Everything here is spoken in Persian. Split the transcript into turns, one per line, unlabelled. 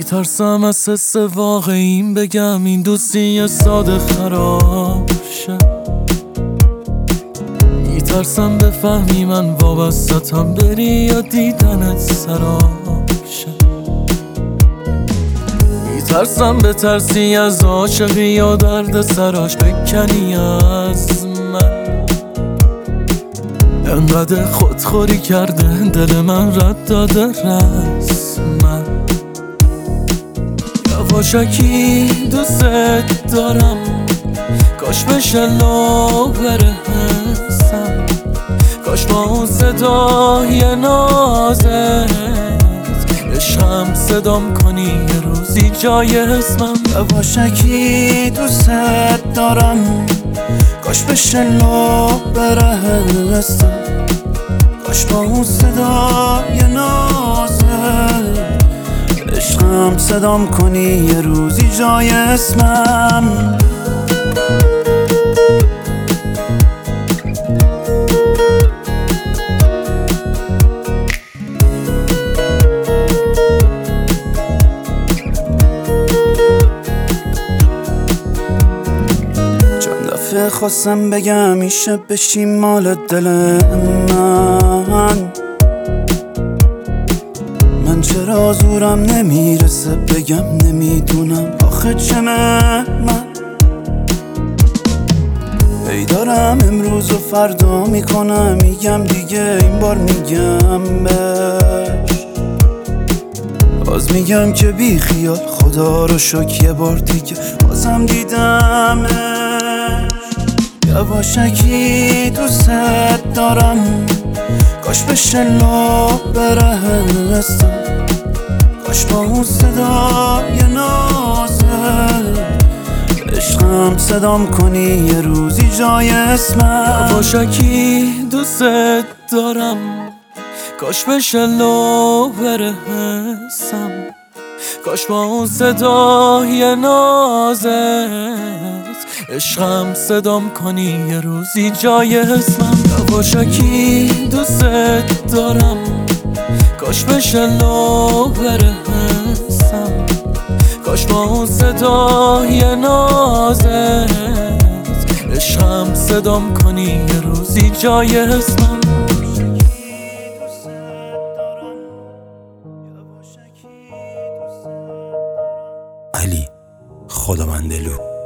میترسم از حس واقعیم بگم این دوستی ساده خراب شه. میترسم بفهمی من وابستم بری یا دیدنت سراب شه. میترسم بترسی از عاشقی یا درد سراش بکنی از من. انقدر خودخوری کرده دل من رد داده رسمن. یواشکی دوست دارم کاش بشه لو بره حسم. کاش با اون صدای نازت عشقم صدام کنی یه روزی جای اسمم.
یواشکی دوست دارم کاش بشه لو بره حسم. کاش با اون صدای نازت عشقم صدام کنی یه روزی جای اسمم. چند دفعه خواستم بگم میشه بشی مال دل من چرا زورم نمیرسه بگم نمیدونم آخه چمه من. ای دارم امروز و فردا میکنم میگم دیگه این بار میگم بهش. باز میگم که بی خیال خدا رو شکر یه بار دیگه بازم دیدمش. یواشکی دوست دارم کاش بشه لو بره حسم. کاش با اون صدای نازت عشقم صدام کنی یه روزی جای اسمم.
یواشکی دوست دارم کاش بشه لو بره حسم. کاش با اون صدای نازت عشقم صدام کنی یه روزی جای اسمم. یواشکی دوست دارم کاش بشه لو بره حسم. کاش با اون صدای نازت عشقم صدام کنی یه روزی جای اسمم.
علی خداوندلو